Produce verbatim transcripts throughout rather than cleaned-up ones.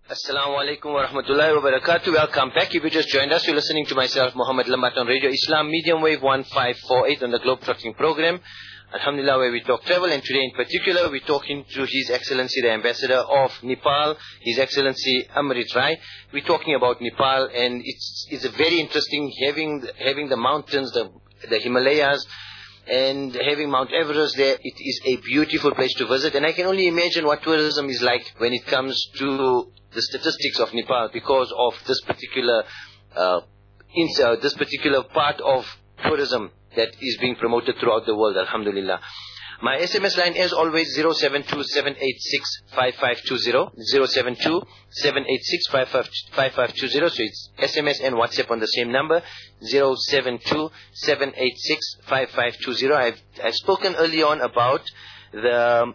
Assalamu alaikum wa rahmatullahi wa barakatuh. Welcome back. If you just joined us, you're listening to myself, Muhammad Lambat, on Radio Islam, medium wave one five four eight on the Globe Trotting program. Alhamdulillah, where we talk travel, and today in particular, we're talking to His Excellency, the Ambassador of Nepal, His Excellency Amrit Rai. We're talking about Nepal, and it's it's a very interesting, having having the mountains, the the Himalayas, and having Mount Everest there. It is a beautiful place to visit, and I can only imagine what tourism is like when it comes to the statistics of Nepal, because of this particular uh, ins- uh, this particular part of tourism that is being promoted throughout the world. Alhamdulillah. My S M S line, as always, zero seven two seven eight six five five two zero, zero seven two seven eight six five five two zero. So it's S M S and WhatsApp on the same number, zero seven two seven eight six five five two zero. I've I've spoken early on about the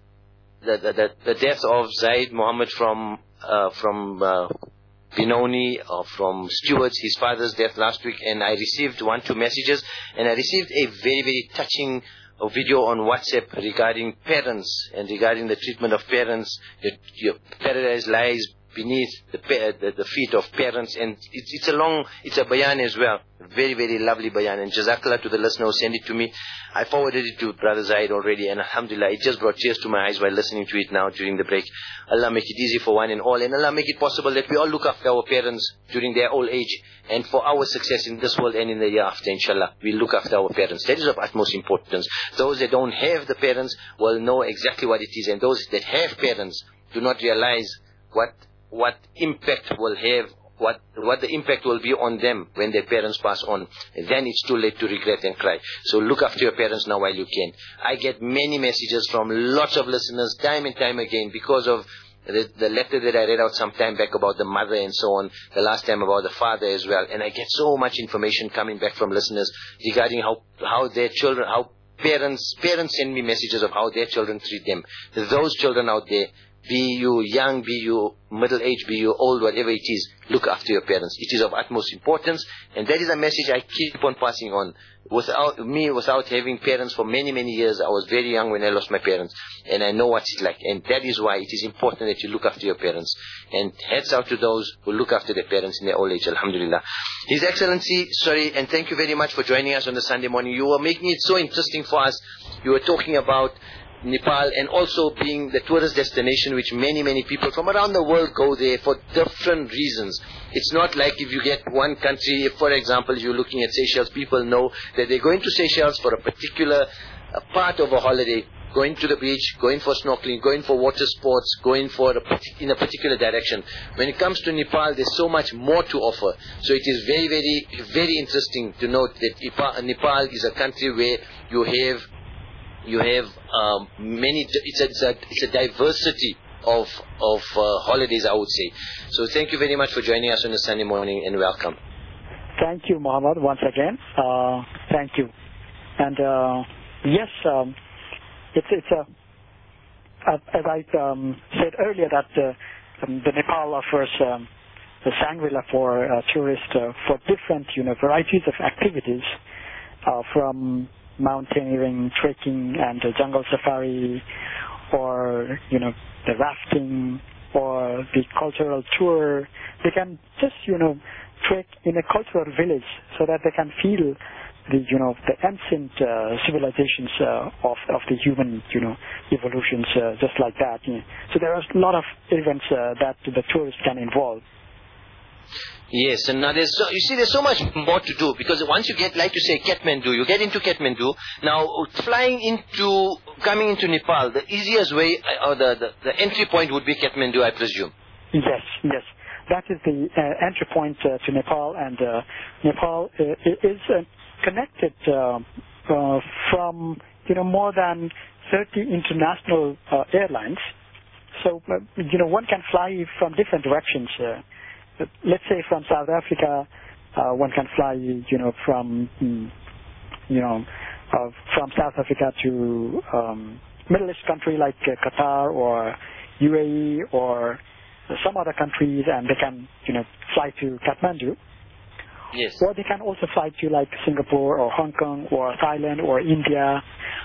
the the, the, the death of Zaid Muhammad from uh, from uh, Benoni, or from Stewart's, his father's death last week, and I received one, two messages, and I received a very, very touching a video on WhatsApp regarding parents and regarding the treatment of parents. Your, your paradise lies beneath the, the the feet of parents, and it's it's a long, it's a bayan as well, very, very lovely bayan, and jazakallah to the listener who sent it to me. I forwarded it to Brother Zaid already, and alhamdulillah, it just brought tears to my eyes while listening to it now during the break. Allah make it easy for one and all, and Allah make it possible that we all look after our parents during their old age, and for our success in this world and in the year after, inshallah, we look after our parents. That is of utmost importance. Those that don't have the parents will know exactly what it is, and those that have parents do not realize what what impact will have, what what the impact will be on them when their parents pass on. And then it's too late to regret and cry. So look after your parents now while you can. I get many messages from lots of listeners time and time again because of the, the letter that I read out some time back about the mother and so on, the last time about the father as well. And I get so much information coming back from listeners regarding how, how their children, how parents, parents send me messages of how their children treat them. Those children out there, be you young, be you middle age, be you old, whatever it is, look after your parents. It is of utmost importance, and that is a message I keep on passing on. Without me, without having parents for many, many years, I was very young when I lost my parents, and I know what it's like, and that is why it is important that you look after your parents. And heads out to those who look after their parents in their old age, alhamdulillah. His Excellency, sorry, and thank you very much for joining us on the Sunday morning. You were making it so interesting for us. You were talking about Nepal, and also being the tourist destination which many, many people from around the world go there for different reasons. It's not like if you get one country, if for example you're looking at Seychelles, people know that they're going to Seychelles for a particular a part of a holiday, going to the beach, going for snorkeling, going for water sports, going for a, in a particular direction. When it comes to Nepal, there's so much more to offer. So it is very, very, very interesting to note that Nepal is a country where you have You have um, many. It's a, it's a it's a diversity of of uh, holidays, I would say. So thank you very much for joining us on a Sunday morning, and welcome. Thank you, Muhammad, once again. Uh, thank you. And uh, yes, um, it's it's a as I um, said earlier that uh, um, the Nepal offers um, the Shangri-La for uh, tourists uh, for different you know varieties of activities uh, from mountaineering, trekking, and uh, jungle safari, or you know the rafting, or the cultural tour. They can just you know trek in a cultural village so that they can feel the you know the ancient uh, civilizations uh, of of the human you know evolutions, uh, just like that. You know. So there are a lot of events uh, that the tourists can involve. Yes, and now there's so, you see there's so much more to do, because once you get, like you say, Kathmandu, you get into Kathmandu. Now flying into, coming into Nepal, the easiest way or the, the, the entry point would be Kathmandu, I presume. Yes, yes. That is the uh, entry point uh, to Nepal, and uh, Nepal uh, is uh, connected uh, uh, from you know more than thirty international uh, airlines. So uh, you know one can fly from different directions. Uh, let's say from South Africa, uh, one can fly you know from you know uh, from South Africa to um, Middle East country like uh, Qatar or U A E or some other countries, and they can, you know, fly to Kathmandu. Yes. Or they can also fly to like Singapore or Hong Kong or Thailand or India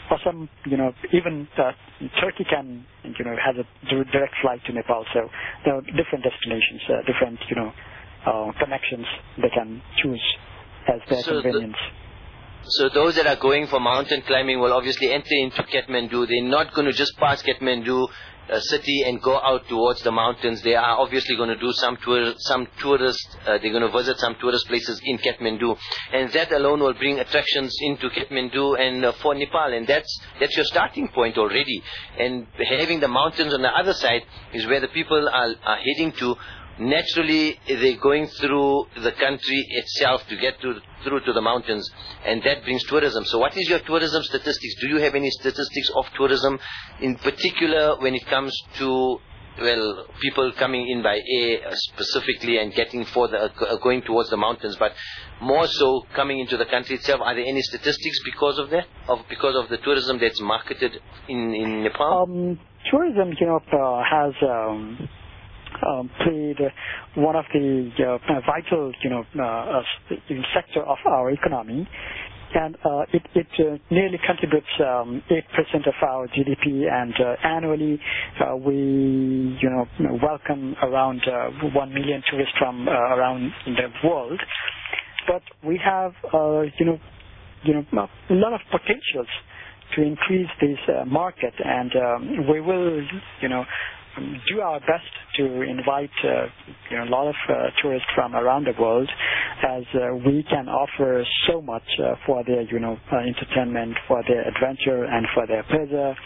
or some, you know, even uh, Turkey can, you know, has a direct flight to Nepal. So there are different destinations, uh, different, you know, uh, connections they can choose as their so convenience. The, so those that are going for mountain climbing will obviously enter into Kathmandu. They're not going to just pass Kathmandu uh, city and go out towards the mountains. They are obviously going to do some tour, some tourist. Uh, they're going to visit some tourist places in Kathmandu, and that alone will bring attractions into Kathmandu and uh, for Nepal. And that's that's your starting point already. And having the mountains on the other side is where the people are, are heading to. Naturally, they're going through the country itself to get to, through to the mountains, and that brings tourism. So what is your tourism statistics? Do you have any statistics of tourism, in particular when it comes to, well, people coming in by air specifically and getting for the, uh, going towards the mountains, but more so coming into the country itself? Are there any statistics because of that, of because of the tourism that's marketed in, in Nepal? Um, tourism, you know, uh, has... Um Um, played uh, one of the uh, vital, you know, uh, uh, sector of our economy, and uh, it, it uh, nearly contributes um, eight percent of our G D P, and uh, annually uh, we, you know, welcome around uh, one million tourists from uh, around the world. But we have, uh, you know, you know, a lot of potentials to increase this uh, market, and um, we will, you know, do our best to invite uh, you know, a lot of uh, tourists from around the world, as uh, we can offer so much uh, for their, you know, uh, entertainment, for their adventure, and for their pleasure.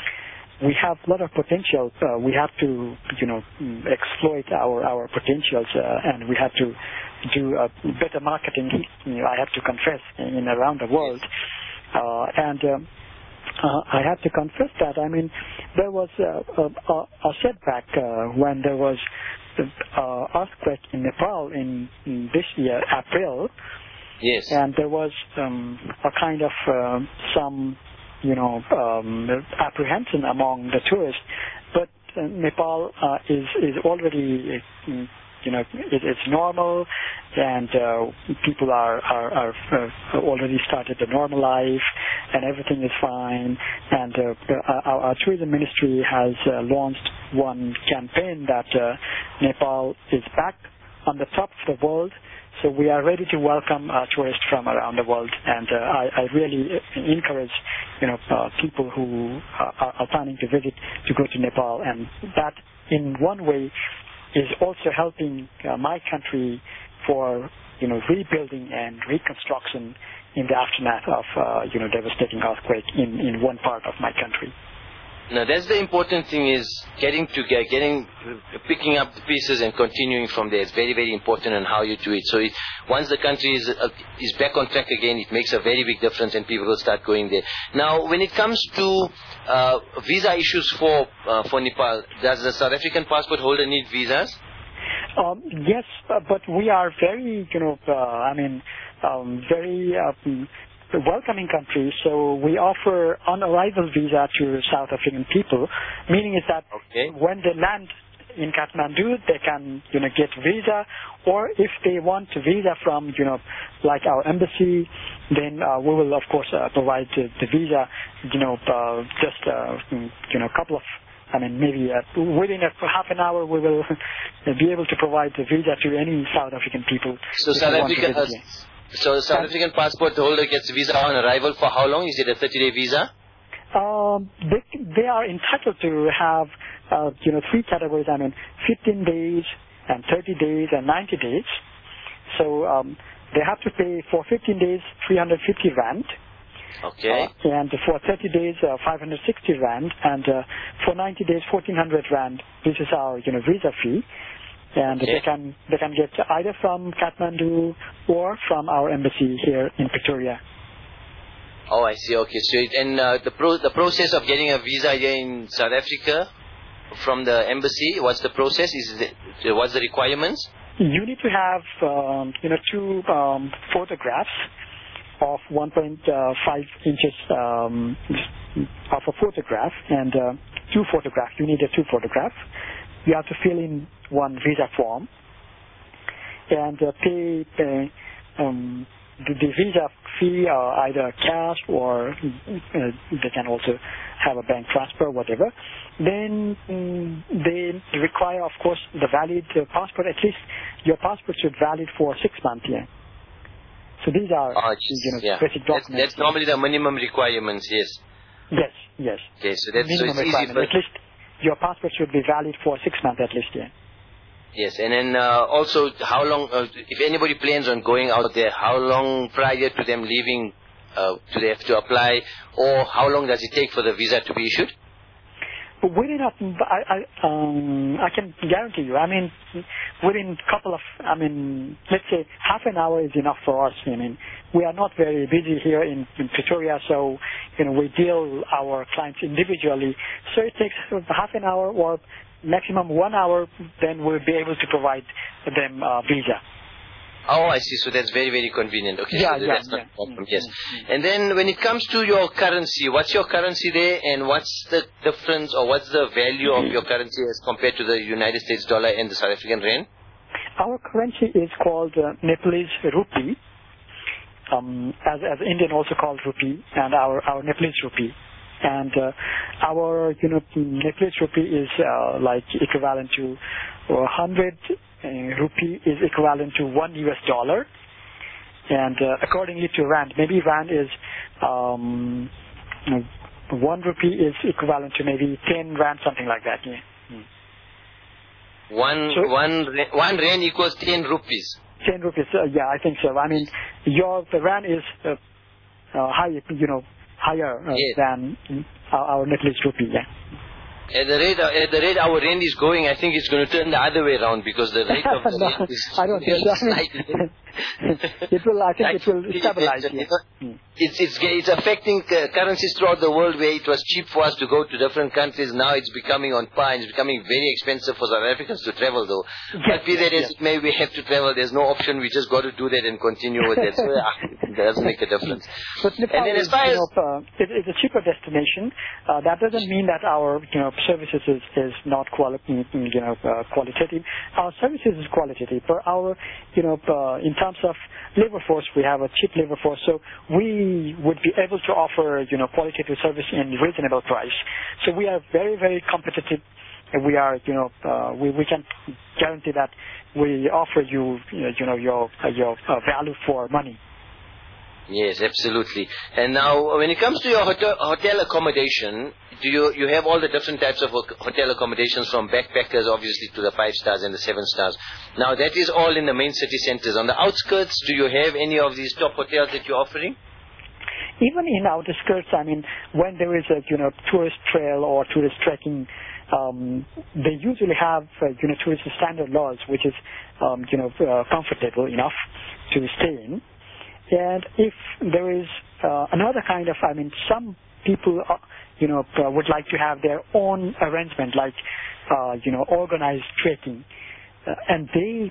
We have a lot of potential. Uh, we have to, you know, exploit our our potentials, uh, and we have to do a better marketing. You know, I have to confess, in around the world, uh, and. Um, Uh, I have to confess that, I mean, there was uh, a, a, a setback uh, when there was the uh, earthquake in Nepal in, in this year, April. Yes. And there was um, a kind of uh, some, you know, um, apprehension among the tourists. But uh, Nepal uh, is, is already... Uh, You know, it, it's normal, and uh, people are are, are uh, already started a normal life, and everything is fine. And uh, our, our tourism ministry has uh, launched one campaign that uh, Nepal is back on the top of the world. So we are ready to welcome uh, tourists from around the world, and uh, I, I really encourage, you know, uh, people who are, are planning to visit to go to Nepal, and that in one way is also helping uh, my country for, you know, rebuilding and reconstruction in the aftermath of, uh, you know, devastating earthquake in, in one part of my country. Now, that's the important thing, is getting to get, getting, picking up the pieces and continuing from there. It's very, very important on how you do it. So it, once the country is uh, is back on track again, it makes a very big difference, and people will start going there. Now, when it comes to uh, visa issues for uh, for Nepal, does the South African passport holder need visas? Um, yes, uh, but we are very, you know, uh, I mean, um, very... Um, welcoming country, so we offer on-arrival visa to South African people, meaning is that okay. when they land in Kathmandu, they can, you know, get visa, or if they want a visa from, you know, like our embassy, then uh, we will, of course, uh, provide the, the visa, you know, uh, just, uh, you know, a couple of, I mean, maybe uh, within a, half an hour we will be able to provide the visa to any South African people. So South Africa... So the South African passport holder gets a visa on arrival for how long? Is it a thirty-day visa? Um, they, they are entitled to have, uh, you know, three categories. I mean, fifteen days and thirty days and ninety days. So um, they have to pay for fifteen days three hundred fifty rand. Okay. Uh, and for thirty days uh, five hundred sixty rand, and uh, for ninety days fourteen hundred rand. This is our, you know, visa fee. And okay. they can they can get either from Kathmandu or from our embassy here in Pretoria. Oh, I see. Okay, so it, and uh, the pro, the process of getting a visa here in South Africa from the embassy, what's the process? Is it, what's the requirements? You need to have um, you know two um, photographs of one point five inches um, of a photograph, and uh, two photographs. You need a two photographs. You have to fill in one visa form and uh, pay uh, um, the, the visa fee, uh, either cash or uh, they can also have a bank transfer, whatever. Then um, they require, of course, the valid uh, passport. At least your passport should valid for six months. Yeah. So these are oh, you know, yeah. basic documents. That's, that's normally the minimum requirements. Yes. Yes. Yes. Okay. So that's minimum so it's easy. But at least your passport should be valid for six months at least. Yeah. Yes, and then uh, also how long, uh, if anybody plans on going out there, how long prior to them leaving uh, do they have to apply, or how long does it take for the visa to be issued? Within a, I, I, um, I can guarantee you, I mean, within a couple of, I mean, let's say half an hour is enough for us. I mean, we are not very busy here in, in Pretoria, so, you know, we deal our clients individually. So it takes half an hour or maximum one hour, then we'll be able to provide them a visa. Oh, I see. So that's very, very convenient. Okay, yeah, so yeah, that's not yeah. a problem. Yes. And then when it comes to your currency, what's your currency there, and what's the difference, or what's the value of your currency as compared to the United States dollar and the South African rand? Our currency is called uh, Nepalese rupee, um, as, as Indian also called rupee, and our, our Nepalese rupee. And uh, our, you know, Nepalese rupee is uh, like equivalent to one hundred uh, rupee is equivalent to one U S dollar. And uh, accordingly to rand, maybe rand is um, one rupee is equivalent to maybe ten rand, something like that. Yeah. Hmm. One so, one one rand equals ten rupees. Ten rupees, uh, yeah, I think so. I mean, your the rand is uh, uh, high, you know. higher uh, yes. than our, our Nepalese rupee, yeah. At the rate, at the rate our rand is going, I think it's going to turn the other way around, because the rate of the no, rand is I don't think so. I mean, it will, I think it will stabilize. It's, yeah. it's, it's, it's affecting uh, currencies throughout the world, where it was cheap for us to go to different countries. Now it's becoming on par, and it's becoming very expensive for South Africans to travel, though. Yes, but be that yes, as yes. it may, we have to travel. There's no option. We just got to do that and continue with that. So yeah, it doesn't make a difference. But Nepal and then as is, far you as know, uh, it, it's a cheaper destination. Uh, that doesn't mean that our, you know, services is, is not quali- you know, uh, qualitative. Our services is qualitative. For our, you know, uh, in terms of labor force, we have a cheap labor force, so we would be able to offer, you know, qualitative service in reasonable price. So we are very, very competitive. We are, you know, uh, we we can guarantee that we offer you, you know, your uh, your uh, value for money. Yes, absolutely. And now, when it comes to your hotel, hotel accommodation, do you you have all the different types of hotel accommodations, from backpackers, obviously, to the five stars and the seven stars? Now, that is all in the main city centers. On the outskirts, do you have any of these top hotels that you're offering? Even in outskirts, I mean, when there is a, you know, tourist trail or tourist trekking, um, they usually have, uh, you know, tourist standard lodge, which is, um, you know, uh, comfortable enough to stay in. And if there is uh, another kind of, I mean, some people, uh, you know, uh, would like to have their own arrangement, like, uh, you know, organized trekking. Uh, and they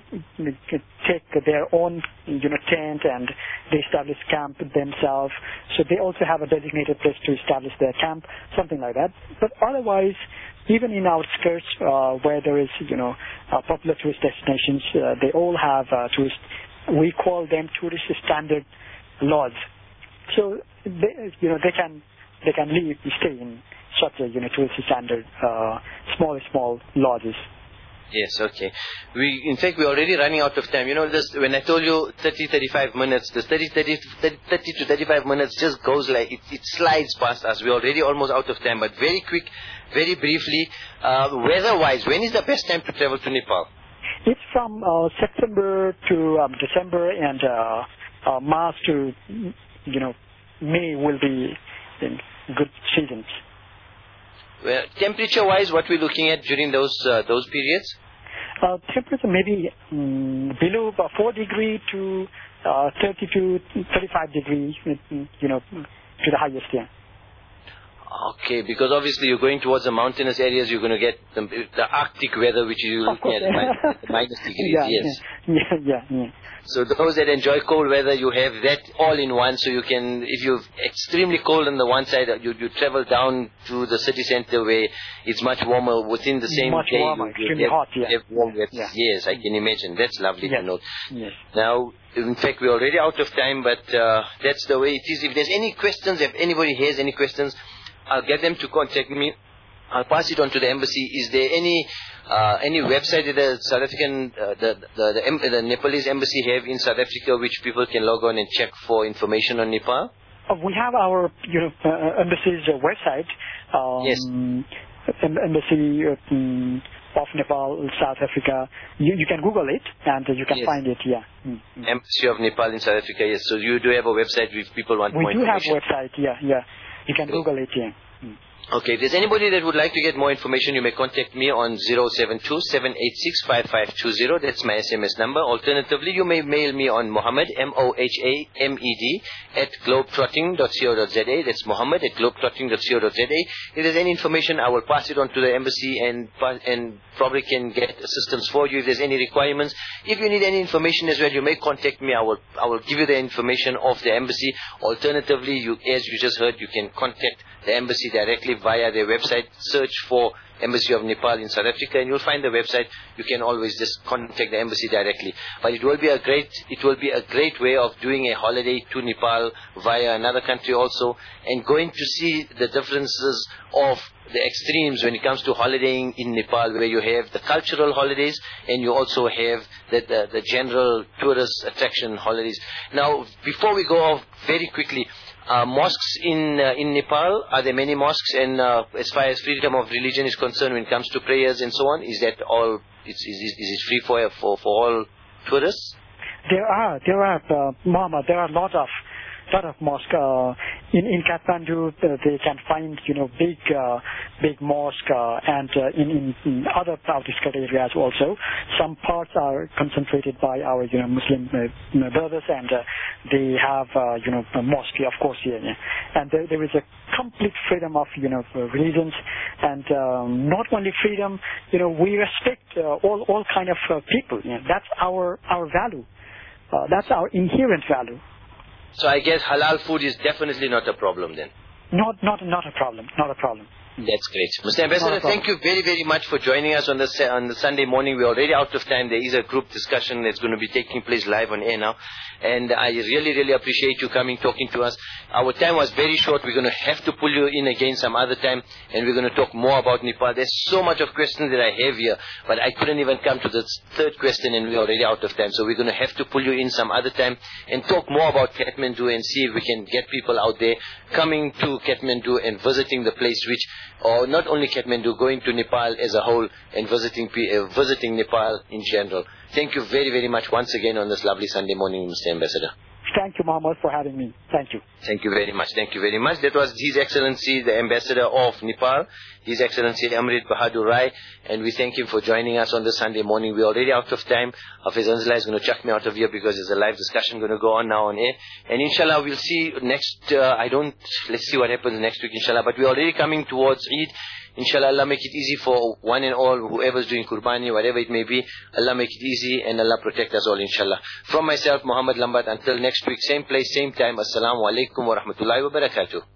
take their own, you know, tent, and they establish camp themselves. So they also have a designated place to establish their camp, something like that. But otherwise, even in outskirts uh, where there is, you know, uh, popular tourist destinations, uh, they all have uh, tourist. We call them tourist standard lodge. So they, you know, they can they can live, stay in such a, you know, tourist standard uh, small small lodges. Yes, okay. We, in fact, we're already running out of time. You know, this, when I told you thirty, thirty-five minutes, this thirty, thirty, thirty to thirty-five minutes just goes like, it, it slides past us. We're already almost out of time. But very quick, very briefly, uh, weather-wise, when is the best time to travel to Nepal? It's from uh, September to um, December, and uh, uh, March to, you know, May will be in good seasons. Well, temperature-wise, what we're looking at during those uh, those periods? Uh, temperature maybe um, below uh, four degree to uh, thirty to thirty-five degree, you know, to the highest, yeah. Okay, because obviously you're going towards the mountainous areas, you're going to get the, the Arctic weather, which you're looking at minus, minus degrees, yeah, yes. Yeah, yeah, yeah. So those that enjoy cold weather, you have that all in one, so you can, if you're extremely cold on the one side, you, you travel down to the city center where it's much warmer within the same much day. Warmer, you, extremely have, hot, yeah. have warm yeah, yeah. yeah. Yes, I can imagine. That's lovely yes. to know. Yes. Now, in fact, we're already out of time, but uh, that's the way it is. If there's any questions, if anybody has any questions, I'll get them to contact me. I'll pass it on to the embassy. Is there any uh, any website that the South African, uh, the, the, the, the Nepalese embassy have in South Africa which people can log on and check for information on Nepal? Uh, we have our you know, uh, embassy's uh, website. Um, yes. Embassy uh, um, of Nepal, South Africa. You, you can Google it and uh, you can yes. find it, yeah. Mm-hmm. Embassy of Nepal in South Africa, yes. So you do have a website if people want we more information? We do have a website, yeah, yeah. You can Google it, yeah. Mm. Okay, if there's anybody that would like to get more information, you may contact me on zero seven two, seven eight six, five five two zero. That's my S M S number. Alternatively, you may mail me on Mohammed, M O H A M E D, at globetrotting dot co dot za. That's Mohammed at globetrotting dot co dot za. If there's any information, I will pass it on to the embassy and and probably can get assistance for you if there's any requirements. If you need any information as well, you may contact me. I will I will give you the information of the embassy. Alternatively, you as you just heard, you can contact the embassy directly via their website. Search for Embassy of Nepal in South Africa and you'll find the website. You can always just contact the embassy directly. But it will be a great it will be a great way of doing a holiday to Nepal via another country also, and going to see the differences of the extremes when it comes to holidaying in Nepal, where you have the cultural holidays and you also have the, the, the general tourist attraction holidays. Now, before we go off very quickly, Uh, mosques in uh, in Nepal, are there many mosques? And uh, as far as freedom of religion is concerned, when it comes to prayers and so on, is that all? Is is, is it free for for for all tourists? There are there are uh, Mama. There are a lot of lot of mosques uh, in in Kathmandu. Uh, they can find you know big uh, big mosque uh, and uh, in, in in other outskirt areas also. Some parts are concentrated by our you know Muslim uh, brothers, and uh, they have uh, you know a mosque, of course, here, yeah. And there, there is a complete freedom of you know religions, and um, not only freedom, you know we respect uh, all all kind of uh, people. Yeah. That's our our value. Uh, that's our inherent value. So I guess halal food is definitely not a problem then. Not not not a problem. Not a problem. That's great. Mister Ambassador, thank you very, very much for joining us on the on the Sunday morning. We're already out of time. There is a group discussion that's going to be taking place live on air now. And I really, really appreciate you coming, talking to us. Our time was very short. We're going to have to pull you in again some other time. And we're going to talk more about Nepal. There's so much of questions that I have here. But I couldn't even come to the third question and we're already out of time. So we're going to have to pull you in some other time and talk more about Kathmandu and see if we can get people out there coming to Kathmandu and visiting the place, which, or not only Kathmandu, going to Nepal as a whole and visiting uh, visiting Nepal in general. Thank you very, very much once again on this lovely Sunday morning, Mister Ambassador. Thank you, Mohammed, for having me. Thank you. Thank you very much. Thank you very much. That was His Excellency, the Ambassador of Nepal, His Excellency Amrit Bahadur Rai, and we thank him for joining us on this Sunday morning. We're already out of time. Hafiz Anzala is going to chuck me out of here because there's a live discussion going to go on now on air. And inshallah, we'll see next, uh, I don't, let's see what happens next week, inshallah. But we're already coming towards Eid. Inshallah, Allah make it easy for one and all, whoever's doing Qurbani, whatever it may be. Allah make it easy and Allah protect us all, inshallah. From myself, Muhammad Lambat, until next week, same place, same time. Assalamu alaikum wa rahmatullahi wa barakatuh.